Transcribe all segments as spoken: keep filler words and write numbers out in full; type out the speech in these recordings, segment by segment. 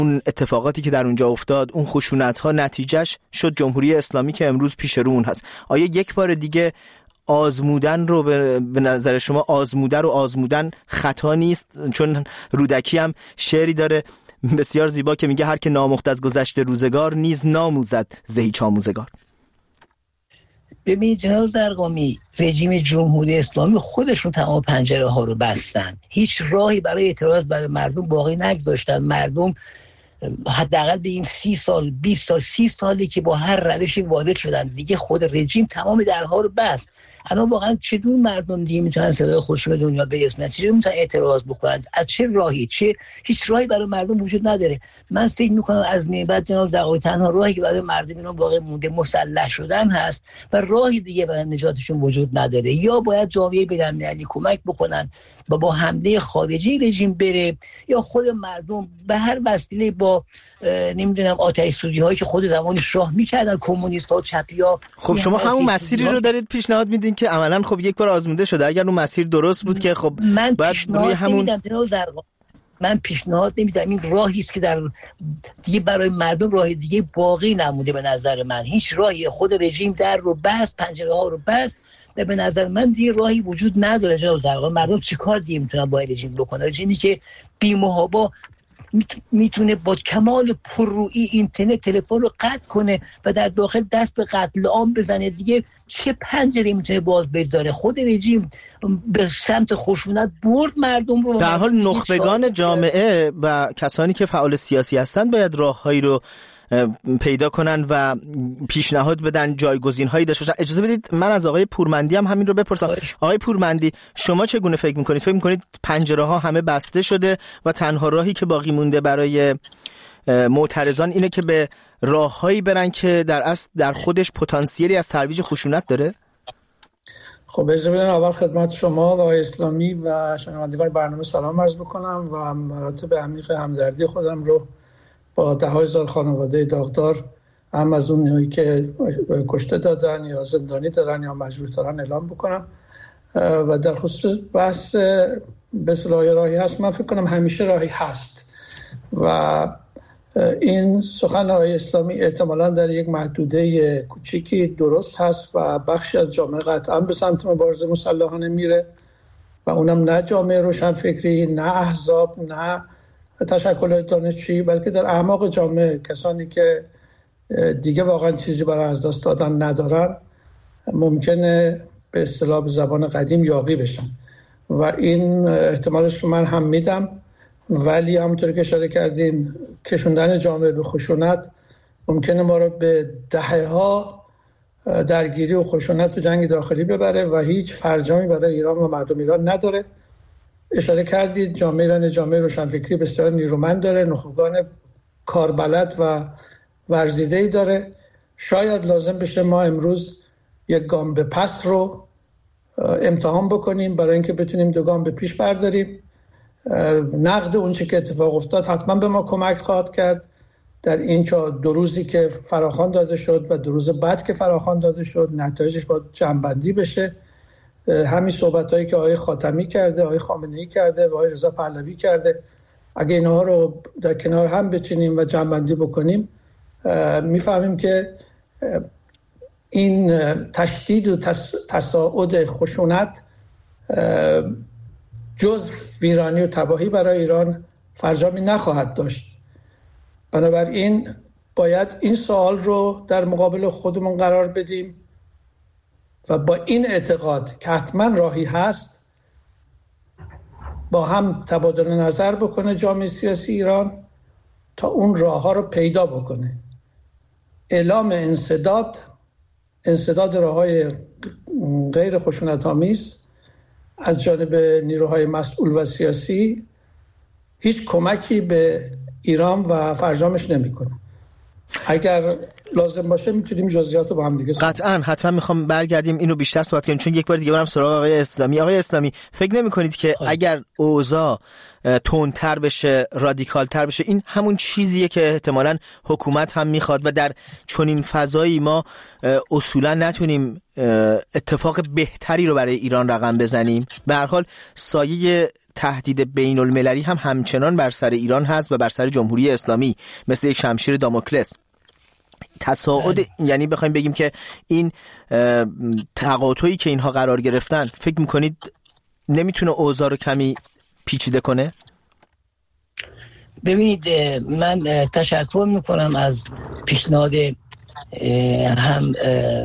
اون اتفاقاتی که در اونجا افتاد، اون خشونت‌ها، نتیجهش شد جمهوری اسلامی که امروز پیش رو اون هست. آیا یک بار دیگه آزمودن رو به نظر شما آزموده رو آزمودن خطا نیست؟ چون رودکی هم شعری داره بسیار زیبا که میگه هر که نامخت از گذشته روزگار نیز ناموزد ز هیچ آموزگار. ببینید جناب زرقامی، رژیم جمهوری اسلامی خودشون تمام پنجره ها رو بستن، هیچ راهی برای اعتراض برای مردم باقی نگذاشتن. مردم حداقل بگیم سی سال بیست سال سی سالی که با هر روشی وارد شدن، دیگه خود رژیم تمام درها رو بست. الان واقعا چطور مردم دیگه میتونن صدای خودشون به دنیا برسونن؟ چطور میتونن اعتراض بکنن؟ از چه راهی؟ چه هیچ راهی برای مردم وجود نداره. من فکر میکنم از این بعد جناب زرقامی تنها راهی که برای مردم اینا باقی مونده مسلح شدن هست و راهی دیگه برای نجاتشون وجود نداره. یا باید جامعه بین‌المللی کمک بکنن و با حمله خارجی رژیم بره، یا خود مردم به هر وسیله با نمیدونم آتش سوزی هایی که خود زمان شاه میکردن کمونیست ها چپی ها. خب شما همون مسیری رو دارید پیشنهاد میدین که عملا خب یک بار آزموده شده. اگر اون مسیر درست بود که خب من بعد روی همون من پیشنهاد نمیدم. این راهی است که در دیگه برای مردم راه دیگه باقی نمونده. به نظر من هیچ راهی، خود رژیم در رو بست، پنجره ها رو بست و به نظر من دیگه راهی وجود نداره. جناب زرقامی، مردم چیکار دیگه میتونن با رژیم بکنن؟ رژیمی که بی‌محابا میتونه با کمال پررویی اینترنت تلفن رو قطع کنه و در داخل دست به قتل عام بزنه، دیگه چه پنجره میتونه باز بذاره؟ خود رژیم به سمت خشونت برد مردم رو. در حال نخبگان جامعه و کسانی که فعال سیاسی هستند باید راههایی رو پیدا کنن و پیشنهاد بدن، جایگزین‌هایی داشته باشن. اجازه بدید من از آقای پورمندی هم همین رو بپرسم. آقای پورمندی، شما چگونه فکر می‌کنید؟ فکر می‌کنید پنجره‌ها همه بسته شده و تنها راهی که باقی مونده برای معترضان اینه که به راههایی برن که در اصل در خودش پتانسیلی از ترویج خشونت داره؟ خب اجازه بدید اول خدمت شما و آقای اسلامی و شنوندگان برنامه سلام عرض بکنم و مراتب عمیق همدردی خودم رو با ده هزار خانواده داغدار، هم از اونایی که کشته دادن یا زندانی دارن یا مجروح دارن، اعلام بکنم. و در خصوص بحث به اصطلاح راهی هست، من فکر کنم همیشه راهی هست و این سخن آقای اسلامی احتمالاً در یک محدوده کوچیکی درست هست و بخشی از جامعه قطعاً به سمت مبارزه مسلحانه میره و اونم نه جامعه روشنفکری، نه احزاب، نه تشکلات دانشجویی، بلکه در اعماق جامعه کسانی که دیگه واقعا چیزی برای از دست دادن ندارن ممکنه به اصطلاح به زبان قدیم یاغی بشن و این احتمالش رو من هم میدم. ولی همونطور که اشاره کردیم کشوندن جامعه به خشونت ممکنه ما رو به دهه‌ها درگیری و خشونت و جنگ داخلی ببره و هیچ فرجامی برای ایران و مردم ایران نداره. اشاره کردید جامعه ایران جامعه روشنفکری بسیار نیرومند داره، نخبگان کاربلد و ورزیده‌ای داره. شاید لازم بشه ما امروز یک گام به پس رو امتحان بکنیم برای اینکه بتونیم دو گام به پیش برداریم. نقد اون چه که اتفاق افتاد حتما به ما کمک خواهد کرد در این دو روزی که فراخوان داده شد و دو روز بعد که فراخوان داده شد نتایجش باید جمع‌بندی بشه. همین صحبتایی که آقای خاتمی کرده، آقای خامنه‌ای کرده و آقای رضا پهلوی کرده، اگه اینها رو در کنار هم بچینیم و جمع‌بندی بکنیم میفهمیم که این تشدید و تصاعد خشونت جز ویرانی و تباهی برای ایران فرجامی نخواهد داشت. بنابراین باید این سوال رو در مقابل خودمون قرار بدیم و با این اعتقاد که حتما راهی هست با هم تبادل نظر بکنه جامعه سیاسی ایران تا اون راه ها رو پیدا بکنه. اعلام انسداد انسداد راه های غیر خشونت آمیز از جانب نیروهای مسئول و سیاسی هیچ کمکی به ایران و فرجامش نمیکنه. اگر لازم باشه میتونیم جزئیات رو با هم دیگه قطعاً حتما میخوام برگردیم اینو بیشتر صحبت کنیم، چون یک بار دیگه برم سراغ آقای اسلامی. آقای اسلامی، فکر نمی‌کنید که خواهد. اگر اوضاع تندتر بشه، رادیکالتر بشه، این همون چیزیه که احتمالاً حکومت هم میخواد و در چنین فضایی ما اصولاً نتونیم اتفاق بهتری رو برای ایران رقم بزنیم؟ به هر حال سایه تهدید بین المللی هم همچنان بر سر ایران هست و بر سر جمهوری اسلامی مثل یک شمشیر داموکلس. تصاعد یعنی بخوایم بگیم که این تقاطعی که اینها قرار گرفتن، فکر میکنید نمیتونه اوضاع رو کمی پیچیده کنه؟ ببینید من تشکر میکنم از پیشنهاد هم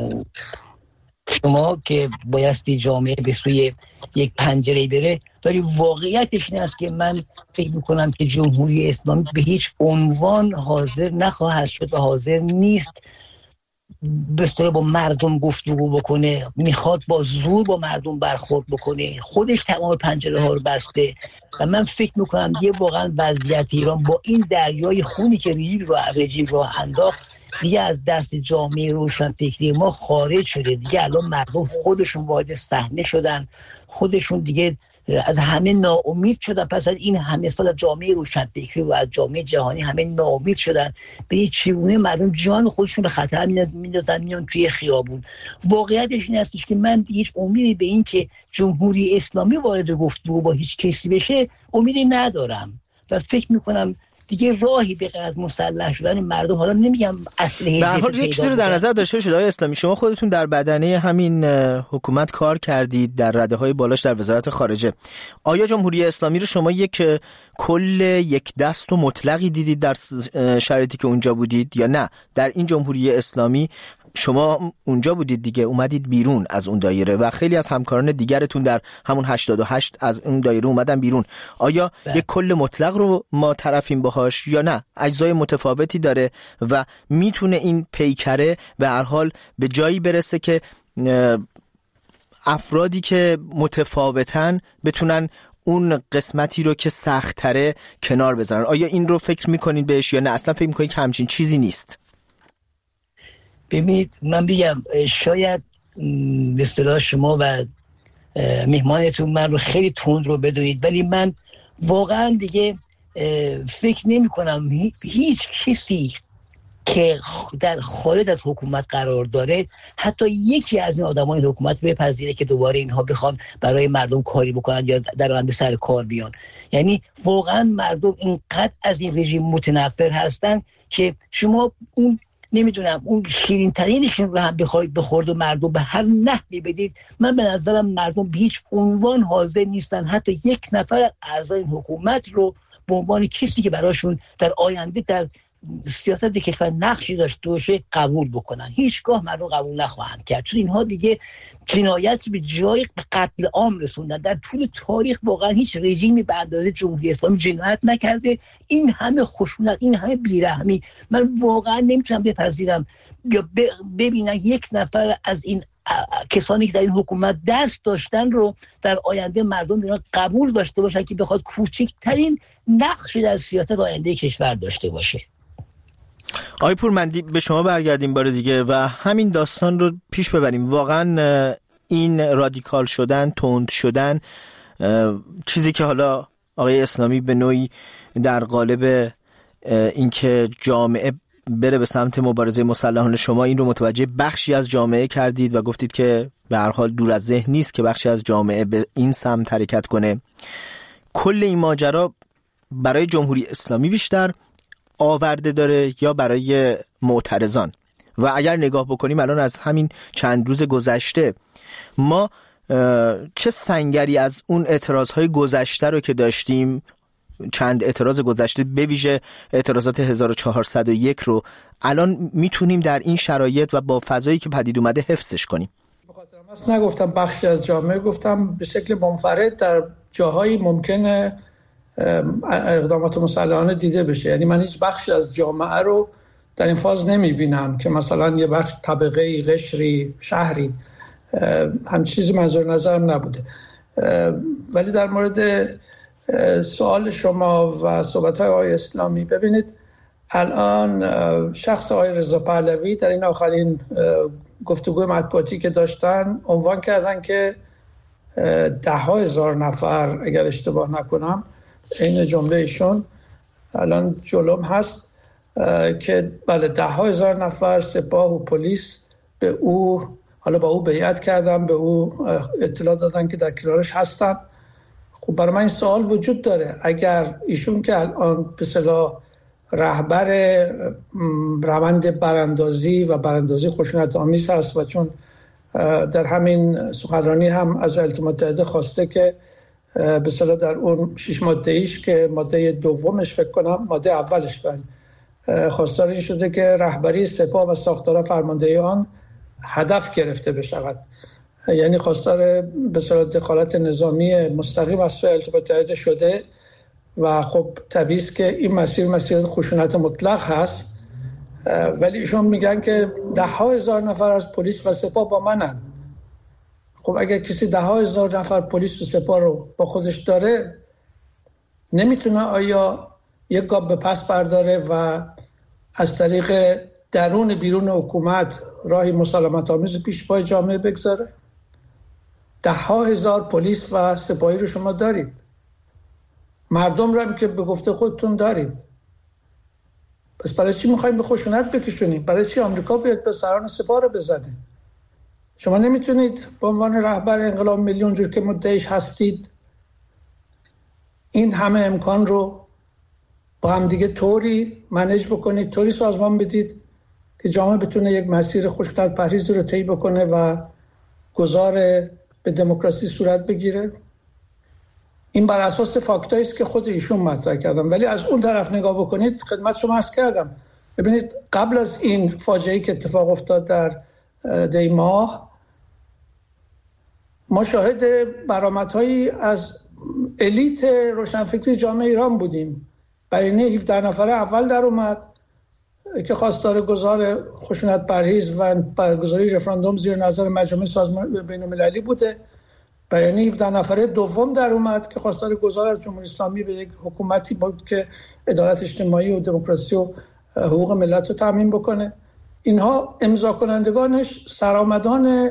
شما که بایستی جامعه به سوی یک پنجره بره، ولی واقعیتش این است که من فکر میکنم که جمهوری اسلامی به هیچ عنوان حاضر نخواهد شد و حاضر نیست بسیار با مردم گفتگو بکنه، میخواد با زور با مردم برخورد بکنه، خودش تمام پنجره ها رو بسته و من فکر میکنم دیگه واقعا وضعیت ایران با این دریای خونی که رژیم رو رژیم رو انداخت دیگه از دست جامعه روشنفکری ما خارج شده. دیگه الان مردم خودشون وارد صحنه شدن، خودشون دیگه از همه ناامید شدن. پس از این همه سال از جامعه روشنفکری و از جامعه جهانی همه ناامید شدن. به چگونه مردم جان خودشون به خطر میندازن، میان توی خیابون. واقعیتش این هستش که من هیچ امیدی به این که جمهوری اسلامی وارد گفتگو با هیچ کسی بشه امیدی ندارم و فکر میکنم دیگه راهی به غیر از مسلح شدن مردم، حالا نمیگم اسلحه، به هر حال یک چیزی رو در نظر داشته باشید آقای اسلامی، شما خودتون در بدنه همین حکومت کار کردید، در رده‌های بالاش در وزارت خارجه. آیا جمهوری اسلامی رو شما یک کل یک دست و مطلقی دیدید در شرایطی که اونجا بودید یا نه؟ در این جمهوری اسلامی شما اونجا بودید دیگه، اومدید بیرون از اون دایره و خیلی از همکاران دیگرتون در همون هشتاد و هشت از اون دایره اومدن بیرون. آیا ده. یک کل مطلق رو ما طرفیم باهاش یا نه؟ اجزای متفاوتی داره و میتونه این پیکره به هر حال به جایی برسه که افرادی که متفاوتن بتونن اون قسمتی رو که سخت‌تره کنار بذارن. آیا این رو فکر میکنین بهش یا نه اصلا فکر میکنین که همچین چیزی نیست؟ ببینید من بگم شاید به اصطلاح شما و مهمانتون من رو خیلی تند رو بدونید، ولی من واقعا دیگه فکر نمی کنم هیچ کسی که در خارج از حکومت قرار داره حتی یکی از این آدمای حکومت بپذیره که دوباره اینها بخوان برای مردم کاری بکنن یا در آینده سر کار بیان. یعنی واقعا مردم اینقدر از این رژیم متنفر هستن که شما اون نمیدونم اون شیرین ترینشون رو هم بخواید بخورد و مردم به هر نحوی بدید، من به نظرم مردم به هیچ عنوان حاضر نیستن حتی یک نفر از اعضای حکومت رو به عنوان کسی که براشون در آینده در سیاست کشور نقشی داشته باشه قبول بکنن. هیچگاه مردم قبول نخواهند کرد، چون اینها دیگه جنایت به جای قتل عام رسوندن. در طول تاریخ واقعا هیچ رژیمی به اندازه جمهوری اسلامی جنایت نکرده. این همه خشونت، این همه بیرحمی، من واقعا نمیتونم بپذیرم یا ببینم یک نفر از این کسانی که در این حکومت دست داشتن رو در آینده مردم ایران قبول داشته باشن که بخواد کوچکترین نقشی در سیاست آینده کشور داشته باشه. آقای پورمندی به شما برگردیم بار دیگه و همین داستان رو پیش ببریم. واقعا این رادیکال شدن، تند شدن، چیزی که حالا آقای اسلامی به نوعی در قالب اینکه جامعه بره به سمت مبارزه مسلحانه، شما این رو متوجه بخشی از جامعه کردید و گفتید که به هر حال دور از ذهن نیست که بخشی از جامعه به این سمت حرکت کنه. کل این ماجرا برای جمهوری اسلامی بیشتر آورده داره یا برای معترضان؟ و اگر نگاه بکنیم الان از همین چند روز گذشته ما چه سنگری از اون اعتراضهای گذشته رو که داشتیم، چند اعتراض گذشته به ویژه اعتراضات هزار و چهارصد و یک رو الان میتونیم در این شرایط و با فضایی که پدید اومده حفظش کنیم؟ بخاطر من نگفتم بخشی از جامعه، گفتم به شکل منفرد در جاهایی ممکنه اقدامات مسلحانه دیده بشه. یعنی من هیچ بخشی از جامعه رو در این فاز نمیبینم که مثلا یه بخش طبقه‌ای، قشری، شهری، هم چیزی منظور نظرم نبوده. ولی در مورد سوال شما و صحبت‌های آقای اسلامی، ببینید الان شخص آقای رضا پهلوی در این آخرین گفتگوی مطبوعاتی که داشتن عنوان کردن که ده ها هزار نفر، اگر اشتباه نکنم این جمله ایشون الان جلوم هست، که بله ده ها هزار نفر سپاه و پلیس به او، حالا با او بیعت کردن، به او اطلاع دادن که در کنارش هستن. خب برای من این سوال وجود داره، اگر ایشون که الان به اصطلاح رهبر روند براندازی و براندازی خشونت آمیز هست و چون در همین سخنرانی هم از ایالات متحده خواسته که به اصطلاح در اون شش ماده ایش که ماده دومش فکر کنم ماده اولش بند خواستار این شده که رهبری سپاه و ساختار فرماندهی آن هدف گرفته بشود، یعنی خواستار به اصطلاح دخالت نظامی مستقیم از ایالات متحده شده و خب طبیعی است که این مسیر مسیر خشونت مطلق هست. ولی ایشون میگن که ده ها هزار نفر از پلیس و سپاه با منن. خب اگر کسی ده ها هزار نفر پلیس و سپاه رو با خودش داره، نمیتونه آیا یک گام به پس برداره و از طریق درون بیرون حکومت راهی مسالمت آمیز پیش پای جامعه بگذاره؟ ده ها هزار پلیس و سپاهی رو شما دارید، مردم رو هم که به گفته خودتون دارید، پس برای چی میخوایم به خشونت بکشونیم؟ برای چی آمریکا باید به سران سپاه رو بزنه؟ شما نمیتونید به عنوان رهبر انقلاب ملی اونجور که مدعیش هستید این همه امکان رو با هم دیگه طوری منیج بکنید، طوری سازمان بدید که جامعه بتونه یک مسیر خشونت پرهیز رو طی بکنه و گذار به دموکراسی صورت بگیره؟ این بر اساس فاکتایی است که خود ایشون مطرح کردم. ولی از اون طرف نگاه بکنید، خدمت شما عرض کردم، ببینید قبل از این فاجعه‌ای که اتفاق افتاد در دی ماه، ما شاهد برآمدهایی از الیت روشنفکری جامعه ایران بودیم. بیانیه هفده نفره اول در اومد که خواستار گذار خشونت پرهیز و برگزاری رفراندوم زیر نظر مجامع سازمان بین‌المللی بوده. بیانیه هفده نفره دوم در اومد که خواستار گذار از جمهوری اسلامی به یک حکومتی بود که عدالت اجتماعی و دموکراسی و حقوق ملت رو تامین بکنه. اینها امضا کنندگانش سرآمدان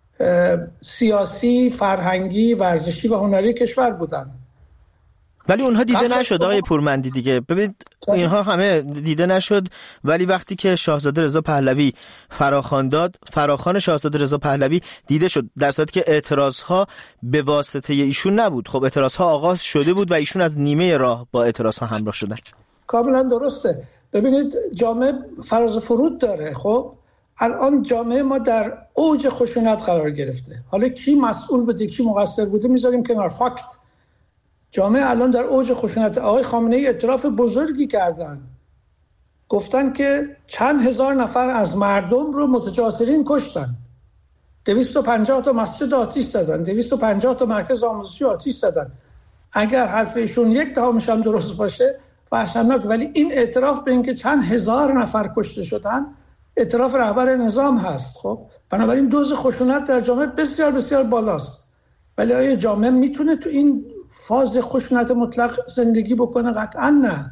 سیاسی، فرهنگی، ورزشی و هنری کشور بودن. ولی اونها دیده نشد آقای پورمندی دیگه. ببینید اینها همه دیده نشد، ولی وقتی که شاهزاده رضا پهلوی فراخوان داد، فراخوان شاهزاده رضا پهلوی دیده شد، در صورتی که اعتراضها به واسطه ایشون نبود. خب اعتراضها آغاز شده بود و ایشون از نیمه راه با اعتراضها همراه شدن. کاملا درسته. ببینید جامعه فراز و فرود داره. خب الان جامعه ما در اوج خشونت قرار گرفته. حالا کی مسئول بوده کی مقصر بوده میذاریم کنار. فاکت جامعه الان در اوج خشونت. آقای خامنه ای اعتراف بزرگی کردن، گفتن که چند هزار نفر از مردم رو متجاسرین کشتن، دویست و پنجاه تا مسجد آتش زدن، دویست و پنجاه تا مرکز آموزشی آتش زدن. اگر حرف ایشون یک دهمش هم درست باشه وحشتناک، ولی این اعتراف به اینکه چند هزار نفر کشته شدن اعتراف رهبر نظام هست. خب بنابراین دوز خشونت در جامعه بسیار بسیار بالاست. ولی آیا جامعه میتونه تو این فاز خشونت مطلق زندگی بکنه؟ قطعا نه.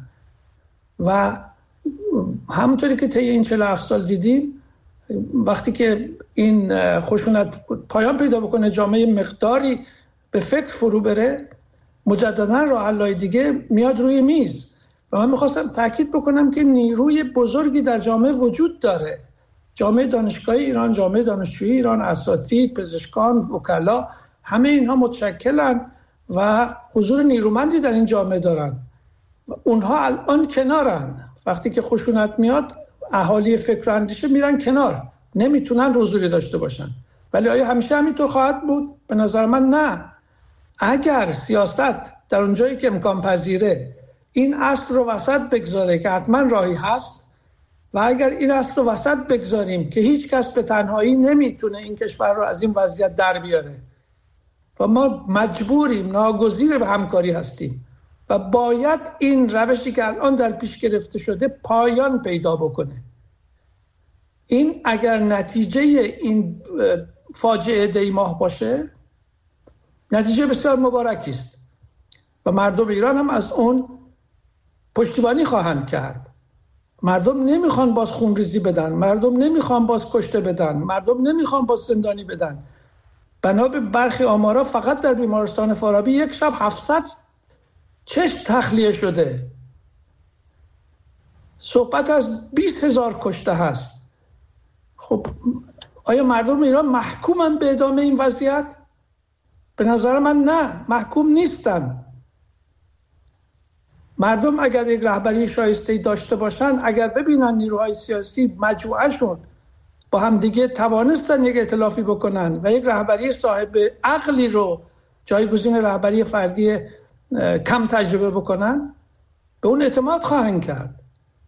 و همونطوری که طی این چهل و هفت سال دیدیم، وقتی که این خشونت پایان پیدا بکنه، جامعه مقداری به فکر فرو بره، مجددا راه حل‌های دیگه میاد روی میز. و من میخواستم تاکید بکنم که نیروی بزرگی در جامعه وجود داره. جامعه دانشگاهی ایران، جامعه دانشجویی ایران، اساتید، پزشکان، وکلا، همه اینها متشکلن و حضور نیرومندی در این جامعه دارن. اونها الان کنارن. وقتی که خشونت میاد، اهالی فکر و اندیشه میرن کنار، نمیتونن حضوری داشته باشن. ولی آیا همیشه همینطور خواهد بود؟ به نظر من نه. اگر سیاست در اونجایی که امکان پذیره این اصل رو وسط بگذاره که حتما راهی هست، و اگر این اصل رو وسط بگذاریم که هیچ کس به تنهایی نمیتونه این کشور رو از این وضعیت در بیاره و ما مجبوریم، ناگزیر به همکاری هستیم و باید این روشی که الان در پیش گرفته شده پایان پیدا بکنه. این اگر نتیجه این فاجعه دی ماه باشه، نتیجه بسیار مبارکی است و مردم ایران هم از اون پشتیبانی خواهند کرد. مردم نمیخوان باز خونریزی بدن، مردم نمیخوان باز کشته بدن، مردم نمیخوان باز زندانی بدن. بنا به برخی آمارا فقط در بیمارستان فارابی یک شب هفتصد چشم تخلیه شده. صحبت از بیست هزار کشته هست. خب آیا مردم ایران محکومن به ادامه این وضعیت؟ به نظر من نه، محکوم نیستن. مردم اگر یک رهبری شایسته داشته باشن، اگر ببینن نیروهای سیاسی مجموعهشون با هم دیگه توانستن یک ائتلافی بکنن و یک رهبری صاحب عقلی رو جایگزین رهبری فردی کم تجربه بکنن، به اون اعتماد خواهند کرد.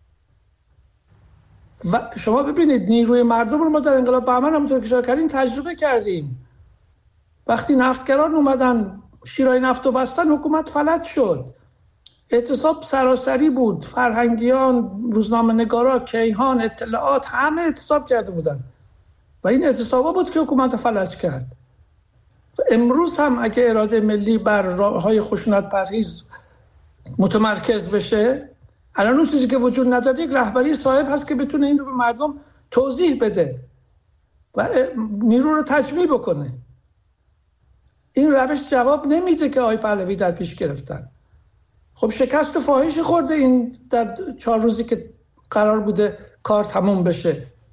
و شما ببینید نیروی مردم رو ما در انقلاب بهمن همونطور که اشاره کردین تجربه کردیم. وقتی نفتگران اومدن شیرای نفت رو بستن، حکومت فلج شد. اعتصاب سراسری بود، فرهنگیان، روزنامه نگارا، کیهان، اطلاعات، همه اعتصاب کرده بودن و این اعتصابا بود که حکومت فلج کرد. و امروز هم اگه اراده ملی بر راههای خشونت پرهیز متمرکز بشه، الان اون چیزی که وجود نداره یک رهبری صاحب هست که بتونه این رو به مردم توضیح بده و نیرو رو تجمیع بکنه. این روش جواب نمیده که آقای پهلوی در پیش گرفتن. خب شکست فاحش خورده این در چهار روزی که قرار بوده کار تموم بشه.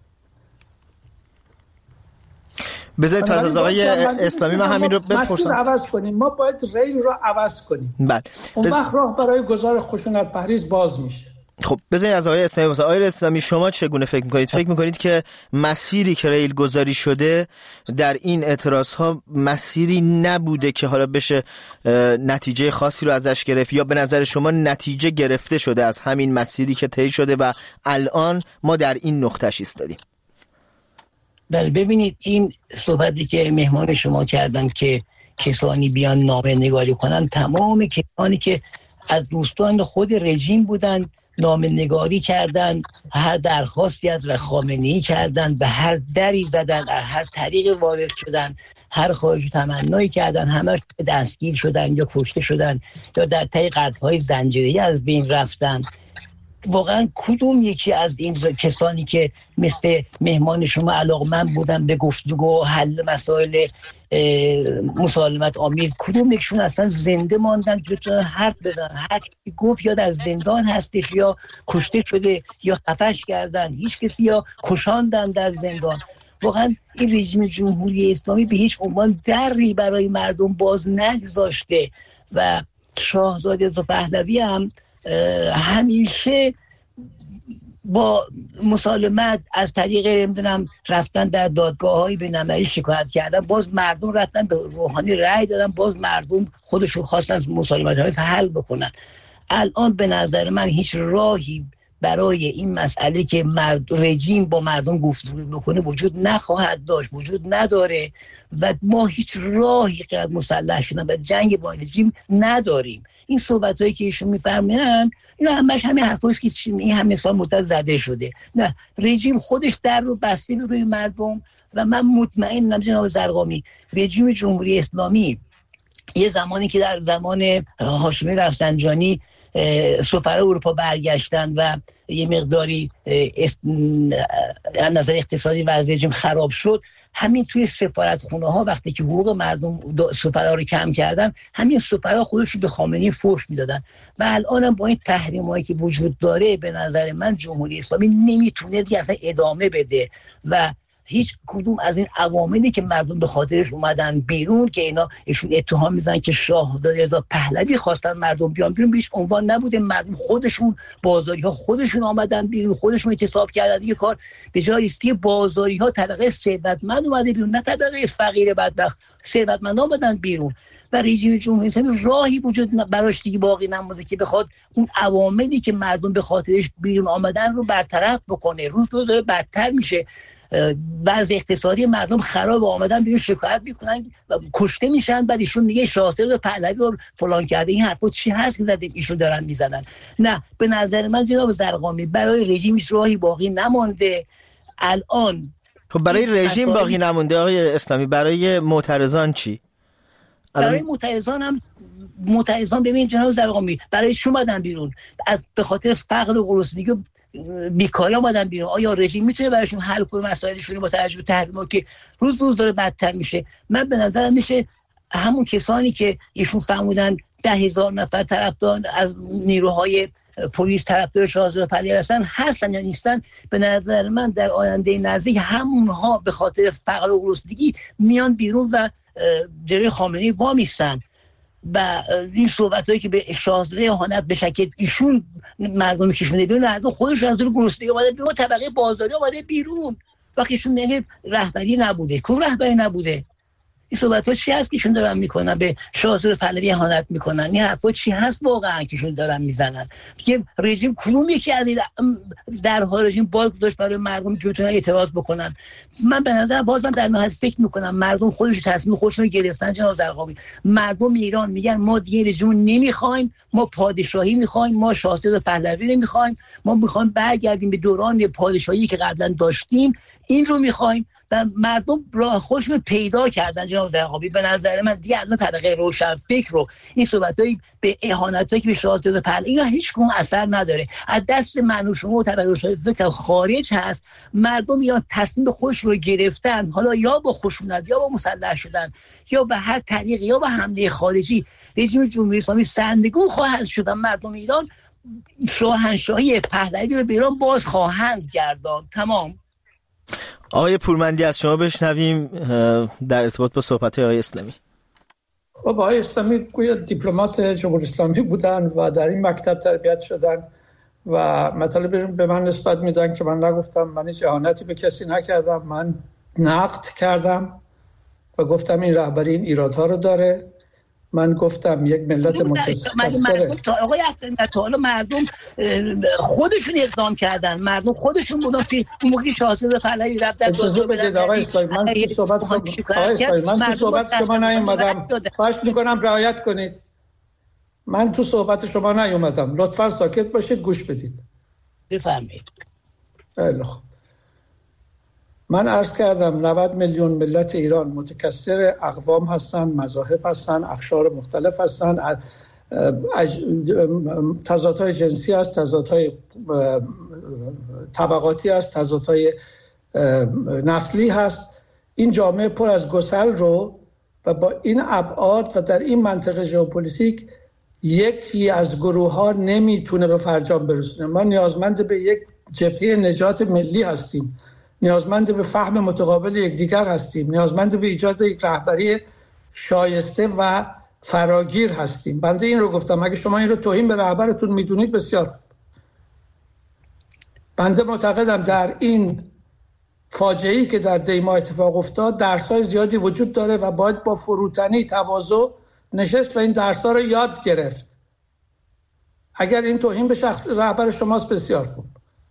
بذارید تا از آقای اسلامی من همین رو بپرسم. عوض کنیم، ما باید ریل رو عوض کنیم. بله. اون وقت راه برای گذار خشونت پرهیز باز میشه. خب بذارید از آقای اسلامی بپرسم. آقای اسلامی شما چگونه فکر میکنید؟ فکر میکنید که مسیری که ریل گذاری شده در این اعتراض ها مسیری نبوده که حالا بشه نتیجه خاصی رو ازش گرفت، یا به نظر شما نتیجه گرفته شده از همین مسیری که طی شده و الان ما در این نقطه‌اش ایستادیم؟ بله ببینید، این صحبتی که مهمان شما کردن که کسانی بیان نامه نگاری کنن، تمام کسانی که از دوستان خود رژیم بودن نامه نگاری کردن، هر درخواستی از خامنه‌ای کردن، به هر دری زدن، در هر طریق وارد شدن، هر خواهش تمنایی کردن، همش دستگیر شدن یا کشته شدن یا در طی قتل‌های زنجیره‌ای از بین رفتن. واقعا کدوم یکی از این کسانی که مثل مهمان شما علاقمند بودن به گفتگو و حل مسائل مسالمت آمیز، کدوم یکشون اصلا زنده ماندن که بتونن حرف بزنن؟ هر کی گفت یا در زندان هستش یا کشته شده یا خفش کردن، هیچ کسی یا کشاندن در زندان. واقعا این رژیم جمهوری اسلامی به هیچ عنوان دری برای مردم باز نگذاشته و شاهزاده رضا پهلوی هم همیشه با مسالمت از طریق نمیدونم رفتن در دادگاه‌های بین‌المللی شکایت کردن، باز مردم رفتن به روحانی رأی دادن، باز مردم خودشون خواستن مسالمت حل بکنن. الان به نظر من هیچ راهی برای این مسئله که مرد رژیم با مردم گفتگو بکنه وجود نخواهد داشت، وجود نداره و ما هیچ راهی که از مسلح شدن و جنگ با رژیم نداریم. این صحبتایی که ایشون میفرمایند اینا همش همین حرفاست که این همه سال مدت زده شده. نه، رژیم خودش در رو بسته روی مردم و من مطمئنم جناب زرقامی رژیم جمهوری اسلامی یه زمانی که در زمان هاشمی رفسنجانی سفرای اروپا برگشتن و یه مقداری از نظر اقتصادی وضع رژیم خراب شد، همین توی سفارتخونه ها وقتی که حقوق مردم سفرا رو کم کردن، همین سفرا خودشون به خامنه‌ای فحش میدادن و الان با این تحریمایی که وجود داره به نظر من جمهوری اسلامی نمیتونه دیگه اصلا ادامه بده و هیچ کدوم از این عواملی که مردم به خاطرش اومدن بیرون که اینا ایشون اتهام میزنن که شاهزاده رضا پهلوی خواستن مردم بیان بیرون، به هیچ عنوان نبوده. مردم خودشون بازاری ها خودشون آمدن بیرون، خودشون اعتصاب کردن. یه کار به جای است که بازاری ها طبقه ثروتمند اومده بیرون، نه طبقه فقیر بدبخت، ثروتمند اومدن بیرون و رژیم جمهوری اسلامی راهی وجود براش دیگه باقی نمونده که بخواد اون عواملی که مردم به خاطرش بیرون آمدن رو برطرف بکنه. روز به روز داره بدتر میشه. وضع اقتصادی مردم خراب، آمدن بیرون شکایت میکنن و کشته میشن، بعد ایشون میگه شاهزاده پهلوی رو فلان کرده. این حرفا چی هست که زدیم ایشون دارن میزنن؟ نه، به نظر من جناب زرقامی برای رژیمش راهی باقی نمونده الان. خب برای رژیم باقی نمونده آقای اسلامی، برای معترضان چی؟ برای معترضان هم معترضان ببین جناب زرقامی برای چی اومدن بیرون؟ از به خاطر فقر و گرسنگی و بیکاری اومدن بیرون. آیا رژیم میتونه براشون حل کنه مسائلشون با توجه به تحریم‌ها که روز روز داره بدتر میشه؟ من به نظرم میشه همون کسانی که ایشون فرمودن ده هزار نفر طرفدار از نیروهای پلیس طرفدار شاهزاده پهلوی هستن، هستن یا نیستن؟ به نظر من در آینده نزدیک همونها به خاطر فقر و گرسنگی میان بیرون و جلوی خامنه‌ای وامیستن و این صحبتایی که به شاهزاده اهانت به شکل ایشون مردم کشونده بیرون، مردم خودشون از اون گرسنگی اومده بیرون، طبقه بازاری اومده بیرون. وقتی ایشون میگه رهبری نبوده، کو رهبری نبوده؟ این صحبت‌ها چی هست که ایشون دارن میکنن؟ به شاهزاده پهلوی اهانت میکنن. این حرفا چی هست واقعا که ایشون دارن میزنن؟ میگه رژیم کدوم یکی از این درها رژیم باز گذاشت برای مردم که بتونن اعتراض بکنن؟ من به نظر بازم در نهایت فکر میکنم مردم خودش تصمیم خودشون گرفتن. جناب زرقاوی، مردم ایران میگن ما دیگه رژیم نمیخوایم، ما پادشاهی میخوایم، ما شاهزاده پهلوی نمیخوایم، ما میخوایم برگردیم به دوران پادشاهی که قبلا داشتیم، این رو میخوایم. و مردم راه خودشون پیدا کردن. جناب زرقاوی، به نظر من دیگه الان طبقه روشن فکر رو این صحبتایی به اهانتایی که به شاهزاده پهلوی اینا هیچ گونه اثر نداره. از دست من و شما و طبقه روشن فکر خارج هست. مردم یا تصمیم خودش رو گرفتن، حالا یا با خشونت یا با مسلح شدن یا به هر طریق یا با حمله خارجی رژیم جمهوری اسلامی سرنگون خواهد شدن. مردم ایران شاهنشاهی پهلوی رو به ایران باز خواهند گرداند. تمام. آقای پورمندی، از شما بشنویم در ارتباط با صحبت‌های آقای اسلامی. خب آقای اسلامی گویا دیپلمات جمهوری اسلامی بودن و در این مکتب تربیت شدن و مطالب به من نسبت میدن که من نگفتم. من هیچ اهانتی به کسی نکردم. من نقد کردم و گفتم این رهبری این ایرادها رو داره. من گفتم یک ملت متکثر. مردم تا آقای اکبری تا حالا مردم خودشون اقدام کردن، مردم خودشون بودن که اون موقع شاهزاده پهلوی رفت در اجازه بدید آقای اسلامی، من تو صحبت آقای من تو صحبت شما نیومدم. خواهش میکنم رعایت کنید. من تو صحبت شما نیومدم. لطفاً ساکت باشید، گوش بدید. بفرمایید. خیلی خوب. من عرض کردم نود میلیون ملت ایران متکثر اقوام هستن، مذاهب هستن، اقشار مختلف هستن، تضادهای جنسی هست، تضادهای طبقاتی هست، تضادهای نسلی هست. این جامعه پر از گسل رو و با این ابعاد و در این منطقه ژئوپلیتیک یکی از گروه ها نمیتونه به فرجام برسونه. ما نیازمند به یک جبهه نجات ملی هستیم، نیازمند به فهم متقابل یکدیگر هستیم، نیازمند به ایجاد یک رهبری شایسته و فراگیر هستیم. بنده این رو گفتم. اگه شما این رو توهین به رهبرتون میدونید بسیار. بنده معتقدم در این فاجعه‌ای که در دی ماه اتفاق افتاد درس‌های زیادی وجود داره و باید با فروتنی، تواضع نشست و این درس‌ها رو یاد گرفت. اگر این توهین به شخص رهبر شماست بسیار خوب.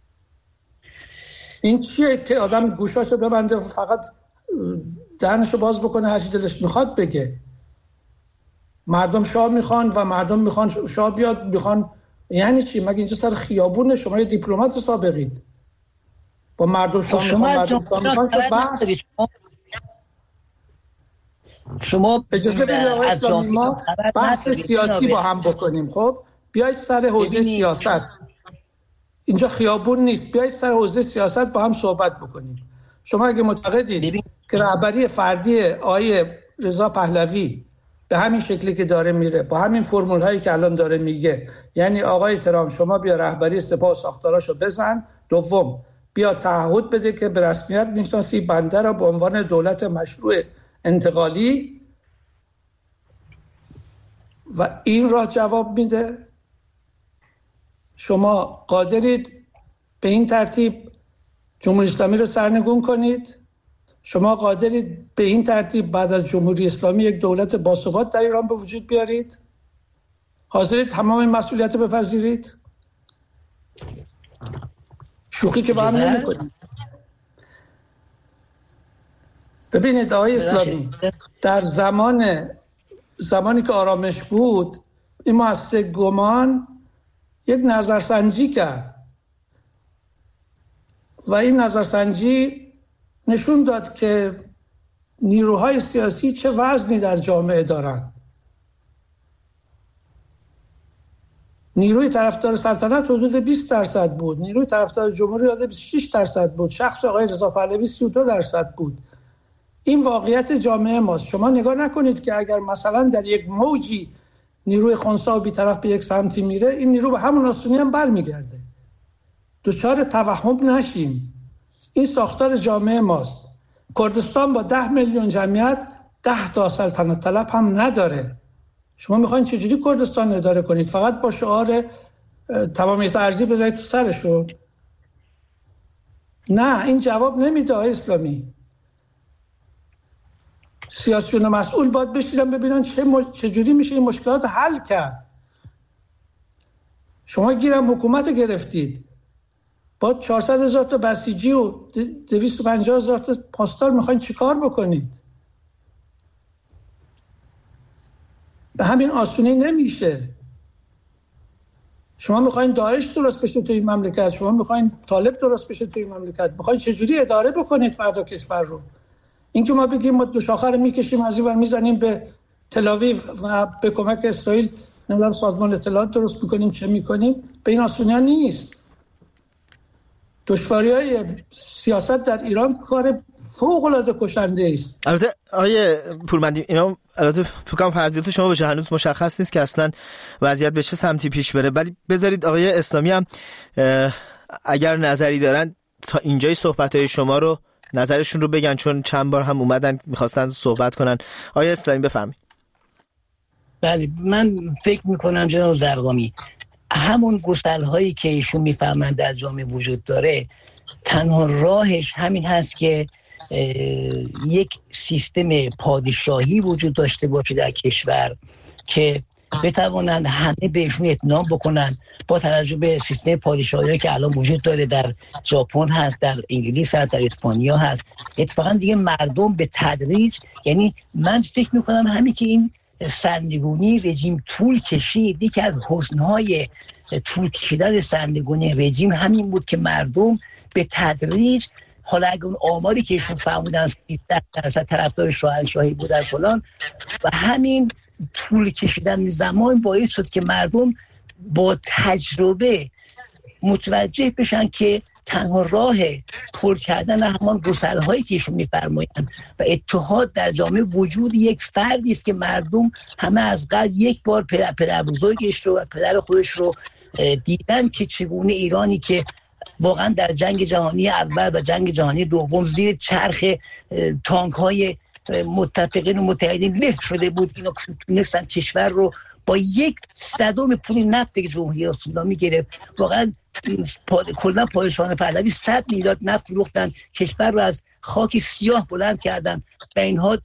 این چیه که آدم گوشاشو ببنده و فقط دهنشو باز بکنه هر چی دلش میخواد بگه؟ مردم شاه میخوان و مردم میخوان شاه بیاد. میخوان یعنی چی؟ مگه اینجا سر خیابونه؟ شما یه دیپلمات سابقید. با مردم شاه میخوان، مردم شاه میخوان. شما شما اجازه بدید آقای اسلامی ما بحث سیاسی با هم بکنیم. خب بیایید سر حوزه سیاست. اینجا خیابون نیست. بیایید سر حوزه سیاست با هم صحبت بکنیم. شما اگه معتقدید که رهبری فردی آقای رضا پهلوی به همین شکلی که داره میره، با همین فرمول هایی که الان داره میگه، یعنی آقای ترامپ شما بیا رهبری سپاه و ساختاراشو بزن. دوم، بیا تعهد بده که به رسمیت میشناسی بنده را به عنوان دولت مشروع انتقالی و این راه جواب میده. شما قادرید به این ترتیب جمهوری اسلامی رو سرنگون کنید؟ شما قادرید به این ترتیب بعد از جمهوری اسلامی یک دولت باثبات در ایران به وجود بیارید؟ حاضرید تمام این مسئولیت بپذیرید؟ شوخی که با هم نمی‌کنید. ببینید آقای اسلامی، در زمان زمانی که آرامش بود این مؤسسه گمان یک نظرسنجی کرد و این نظرسنجی نشون داد که نیروهای سیاسی چه وزنی در جامعه دارند. نیروی طرفدار سلطنت حدود بیست درصد بود، نیروی طرفدار جمهوری حدود بیست و شش درصد بود، شخص آقای رضا پهلوی سی و دو درصد بود. این واقعیت جامعه ماست. شما نگاه نکنید که اگر مثلا در یک موجی نیروی خنثی و بی‌طرف به یک سمتی میره، این نیرو به همون آسونی هم برمیگرده. دچار توهم نشیم. این ساختار جامعه ماست. کردستان با ده میلیون جمعیت ده تا سلطنت طلب هم نداره. شما میخواین چجوری کردستان اداره کنید؟ فقط با شعار تمامیت ارضی بذارید تو سرشون؟ نه، این جواب نمیده آقای اسلامی. سیاسیون مسئول باید بشینن ببینن چه مج... چجوری میشه این مشکلات حل کرد. شما گیرم حکومت گرفتید با چهارصد هزار تا بسیجی و دویست و پنجاه هزار تا پاسدار میخواین چیکار بکنید؟ به همین آسونی نمیشه. شما میخواین داعش درست بشه تو این مملکت، شما میخواین طالب درست بشه تو این مملکت، میخواین چجوری اداره بکنید فردا کشور رو؟ این که ما بگیم ما دو شاخه رو میکشیم از این ور میزنیم به تل آویو و به کمک اسرائیل نمیدونم سازمان اطلاعات درست میکنیم چه میکنیم، به این آسونی نیست. دشواری‌های سیاست در ایران کار فوق‌العاده کشنده است. البته آیه پورمندی اینا البته فکر کنم فرضیات شما بشه هنوز مشخص نیست که اصلا وضعیت به چه سمتی پیش بره، ولی بذارید آقای اسلامی هم اگر نظری دارن تا اینجای صحبت‌های شما رو نظرشون رو بگن، چون چند بار هم اومدن می‌خواستن صحبت کنن. آقای اسلامی بفرمایید. بله، من فکر می‌کنم جناب زرقامی همون گسل‌هایی که ایشون می‌فهمند در جامعه وجود داره، تنها راهش همین هست که یک سیستم پادشاهی وجود داشته باشه در کشور که بتوانند همه بهشون اطمینان بکنن، با توجه به سیستم پادشاهی که الان وجود داره در ژاپن هست، در انگلیس هست، در اسپانیا هست. اتفاقا دیگه مردم به تدریج، یعنی من فکر میکنم همین که این سرنگونی رژیم طول کشید، یکی از حسنهای طول کشیدن سرنگونی رژیم همین بود که مردم به تدریج، حالا اگه اون آماری که ایشون فرمودن سیزده درصد طرفدار شاهنشاهی بودن فلان، و همین طول کشیدن زمان باعث شد که مردم با تجربه متوجه بشن که تنها راه پر کردن همان گسل‌هایی که ایشون می‌فرمایند و اتحاد در جامعه وجود یک فردی است که مردم همه از قبل یک بار پدر, پدر بزرگش رو و پدر خودش رو دیدن که چگونه ایرانی که واقعا در جنگ جهانی اول و جنگ جهانی دوم زیر چرخ تانک های متفقین و متحدین له شده بود، اینا تونستن کشور رو با یک صدم پول نفت که جمهوری اسلامی گرفت، واقعا کلا پادشاهان پهلوی صد میلیارد نفت فروختن، کشور رو از خاک سیاه بلند کردن و اینها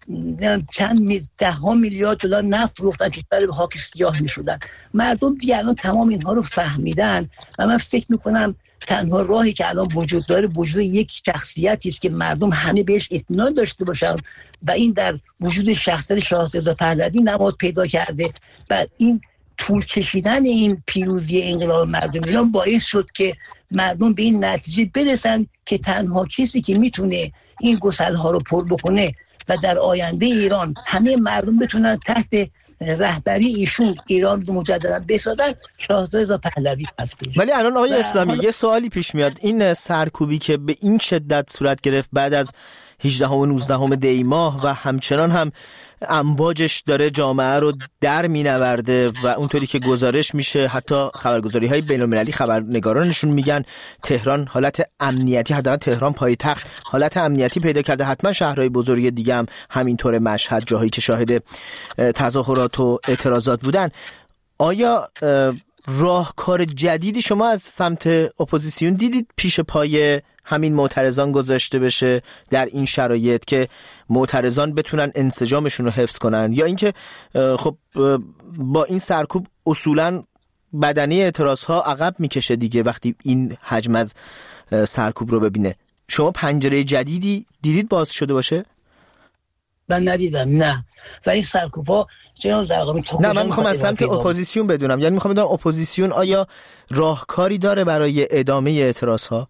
چند ده ها میلیارد دلار نفت فروختن، کشور رو به خاک سیاه میشدن. مردم دیگه الان تمام اینها رو فهمیدن و من فکر میکنم تنها راهی که الان وجود داره وجود یک شخصیتی است که مردم همه بهش اطمینان داشته باشن و این در وجود شخصیت شاهزاده رضا پهلوی نماد پیدا کرده و این طول کشیدن این پیروزی انقلاب مردم ایران باعث شد که مردم به این نتیجه برسن که تنها کسی که میتونه این گسل‌ها رو پر بکنه و در آینده ایران همه مردم بتونن تحت رهبری ایشون ایران رو مجددا بسازن، شاهزاده رضا پهلوی هستش. ولی الان آقای اسلامی یه سوالی پیش میاد، این سرکوبی که به این شدت صورت گرفت بعد از هجدهم و نوزدهم دی ماه و همچنان هم امواجش داره جامعه رو در مینورده و اونطوری که گزارش میشه حتی خبرگزاری های بین المللی خبرنگارانشون میگن تهران حالت امنیتی، حداقل تهران پایتخت حالت امنیتی پیدا کرده، حتما شهرهای بزرگ دیگه هم همینطور، مشهد، جاهایی که شاهد تظاهرات و اعتراضات بودن. آیا راهکار جدیدی شما از سمت اپوزیسیون دیدید پیش پای همین معترضان گذاشته بشه در این شرایط که معترضان بتونن انسجامشون رو حفظ کنن، یا اینکه خب با این سرکوب اصولا بدنی اعتراض ها عقب میکشه دیگه وقتی این حجم از سرکوب رو ببینه؟ شما پنجره جدیدی دیدید باز شده باشه؟ من ندیدم، نه. و این سرکوب ها جناب زرقامی نه، من میخوام از سمت اپوزیسیون بدونم، یعنی میخوام بدونم اپوزیسیون آیا راهکاری داره برای ادامه اعتراض ها؟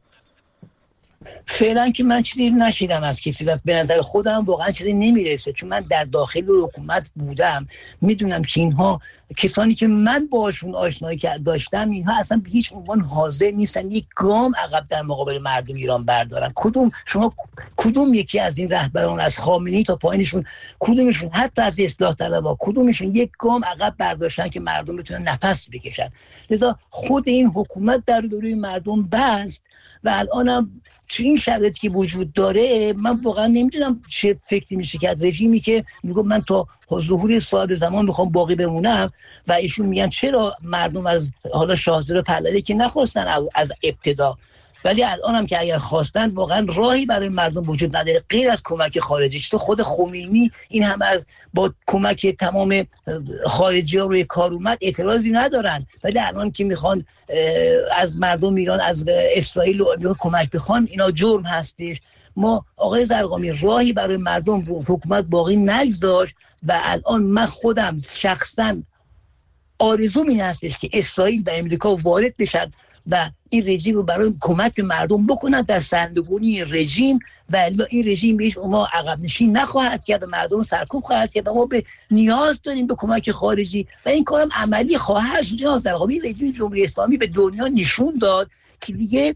فعلا که من چیزی نشیدم از کسی و به نظر خودم واقعا چیزی نمیرسه، چون من در داخل حکومت بودم، میدونم که اینها کسانی که من باشون آشنایی داشتم اینها اصلا به هیچ عنوان حاضر نیستن یک گام عقب در مقابل مردم ایران بردارن. کدوم شما کدوم یکی از این رهبران از خامنه‌ای تا پایینشون کدومشون حتی از اصلاح طلبها کدومشون یک گام عقب برداشتن که مردم بتونن نفس بکشن؟ لذا خود این حکومت در روی مردم بست و الانم تو این شرایطی که وجود داره من واقعا نمیدونم چه فکری میشه کرد. رژیمی که میگه من تا ظهور صاحب زمان میخوام باقی بمونم و ایشون میگن چرا مردم از حالا شاهزاده پهلوی که نخواستن از ابتدا، ولی الان هم که اگر خواستن واقعا راهی برای مردم وجود نداره غیر از کمک خارجی. تو خود خمینی این هم از با کمک تمام خارجی ها روی کار اومد، اعتراضی ندارن، ولی الان که میخوان از مردم ایران از اسرائیل و کمک بخوان اینا جرم هستش. ما آقای زرقامی راهی برای مردم حکومت باقی نگذاشت و الان من خودم شخصا آرزوم این هستش که اسرائیل و امریکا وارد بشن و این رژیم رو برای کمک به مردم بکنن در سرنگونی رژیم و این رژیم بیش ما عقب نشین نخواهد کرد و مردم رو سرکوب خواهد کرد و ما به نیاز داریم به کمک خارجی و این کارم عملی خواهد شد. جناب زرقامی رژیم جمهوری اسلامی به دنیا نشون داد که دیگه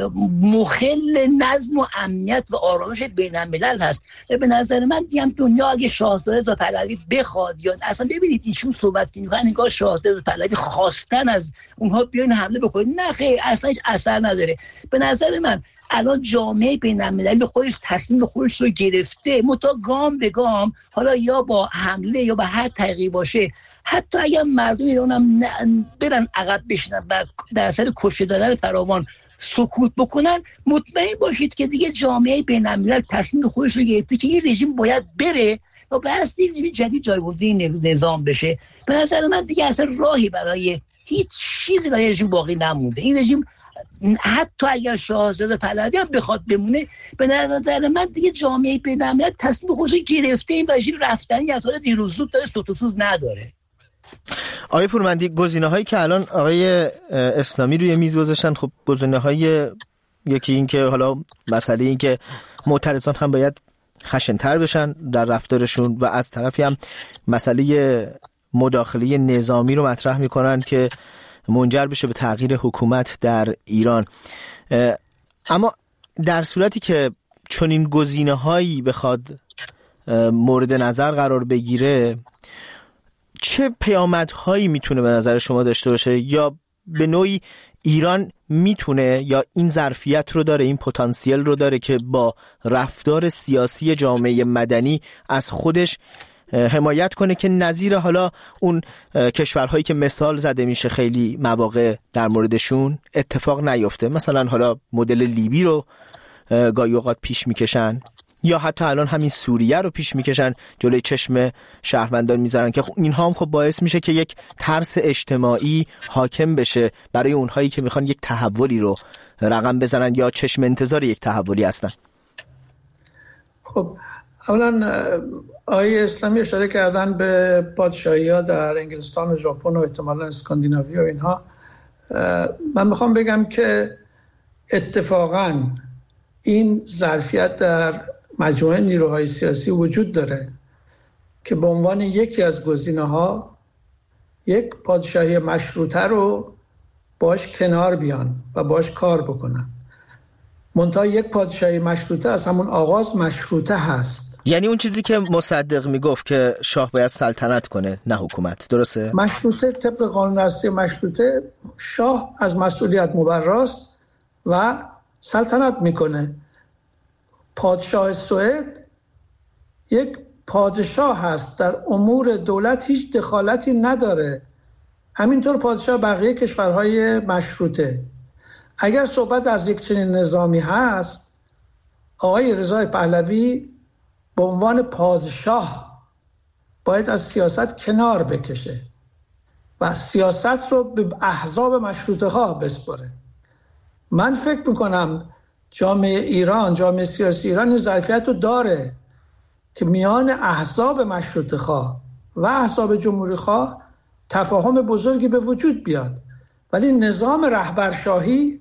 مخل نظم و امنیت و آرامش بین الملل هست. به نظر من دیگه دنیا اگه شاهزاده و پهلوی بخواد یا اصلا ببینید ایشون صحبت می‌کنن انگار شاهزاده و پهلوی خواستن از اونها بیان حمله بکنن، نه خیر، اصلا هیچ اثر نداره. به نظر من الان جامعه بین المللی خودش تصمیم خودش رو گرفته، متا گام به گام، حالا یا با حمله یا با هر طریقی باشه، حتی اگر مردم ایران هم برن عقب بشینن و در اثر کشته دادن فراوان سکوت بکنن، مطمئن باشید که دیگه جامعه بین الملل تصمیم خودش رو گرفته که این رژیم باید بره و به اصل رژیم جدید جایگزین نظام بشه. به نظر من دیگه اصلا راهی برای هیچ چیزی برای رژیم باقی نمونده. این رژیم حتی اگر شاهزاده پهلوی هم بخواد بمونه، به نظر من دیگه جامعه بین الملل تصمیم خودش رو گرفته، این رژیم رفتنی از حال دیروز زود داره، سوت و سوز نداره. آقای پورمندی، گزینه‌هایی که الان آقای اسلامی روی میز گذاشتن، خب گزینه‌های یکی این که حالا مسئله این که معترضان هم باید خشن‌تر بشن در رفتارشون و از طرفی هم مسئله مداخله نظامی رو مطرح می‌کنن که منجر بشه به تغییر حکومت در ایران. اما در صورتی که چنین گزینه‌هایی بخواد مورد نظر قرار بگیره، چه پیامدهایی میتونه به نظر شما داشته باشه؟ یا به نوعی ایران میتونه یا این ظرفیت رو داره، این پتانسیل رو داره که با رفتار سیاسی جامعه مدنی از خودش حمایت کنه که نظیر حالا اون کشورهایی که مثال زده میشه خیلی مواقع در موردشون اتفاق نیفته؟ مثلا حالا مدل لیبی رو گاهی اوقات پیش میکشن یا حتی الان همین سوریه رو پیش میکشن، جلوی چشم شهروندان میذارن که اینها هم خب باعث میشه که یک ترس اجتماعی حاکم بشه برای اونهایی که میخوان یک تحولی رو رقم بزنن یا چشم انتظار یک تحولی هستن. خب اولا آقای اسلامی اشاره کردن به پادشاهی‌ها در انگلستان و ژاپن و احتمالاً اسکاندیناوی و اینها. من میخوام بگم که اتفاقاً این ظرفیت در مجموعه نیروهای سیاسی وجود داره که به عنوان یکی از گزینه‌ها یک پادشاهی مشروطه رو باش کنار بیان و باش کار بکنن. منتها یک پادشاهی مشروطه از همون آغاز مشروطه هست. یعنی اون چیزی که مصدق میگفت که شاه باید سلطنت کنه نه حکومت، درسته؟ مشروطه طبق قانون اساسی مشروطه شاه از مسئولیت مبراست و سلطنت میکنه. پادشاه سوئد یک پادشاه هست، در امور دولت هیچ دخالتی نداره. همینطور پادشاه بقیه کشورهای مشروطه. اگر صحبت از یک چنین نظامی هست، آقای رضا پهلوی به عنوان پادشاه باید از سیاست کنار بکشه و سیاست رو به احزاب مشروطه ها بسپاره. من فکر میکنم جامعه ایران، جامعه سیاسی ایران این ظرفیت رو داره که میان احزاب مشروطه خواه و احزاب جمهوری خواه تفاهم بزرگی به وجود بیاد، ولی نظام رهبرشاهی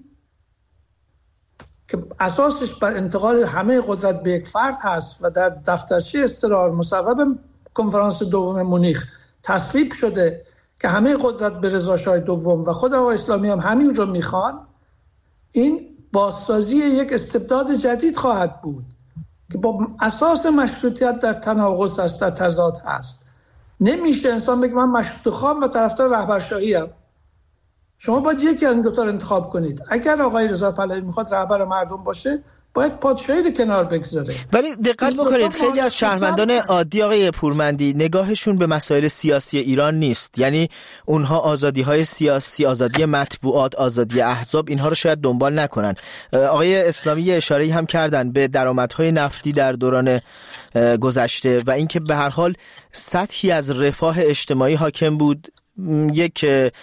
که اساسش بر انتقال همه قدرت به یک فرد هست و در دفترچه استقرار مصوب کنفرانس دوم مونیخ تصویب شده که همه قدرت به رضا شاه دوم و خود آقای اسلامی هم همین رو میخوان، این بازسازی یک استبداد جدید خواهد بود که با اساس مشروطیت در تناقض است، در تضاد هست. نمیشه انسان بگه من مشروطه خواهم و طرفدار رهبرشاهی ام. شما باید یکی از این دو تا رو انتخاب کنید. اگر آقای رضا پهلوی میخواد رهبر مردم باشه، باید پادشاهی رو کنار بگذاره. ولی دقت بکنید خیلی از شهروندان عادی آقای پورمندی نگاهشون به مسائل سیاسی ایران نیست. یعنی اونها آزادی‌های سیاسی، آزادی مطبوعات، آزادی احزاب، اینها رو شاید دنبال نکنن. آقای اسلامی اشاره‌ای هم کردن به درآمدهای نفتی در دوران گذشته و اینکه به هر حال سطحی از رفاه اجتماعی حاکم بود، یک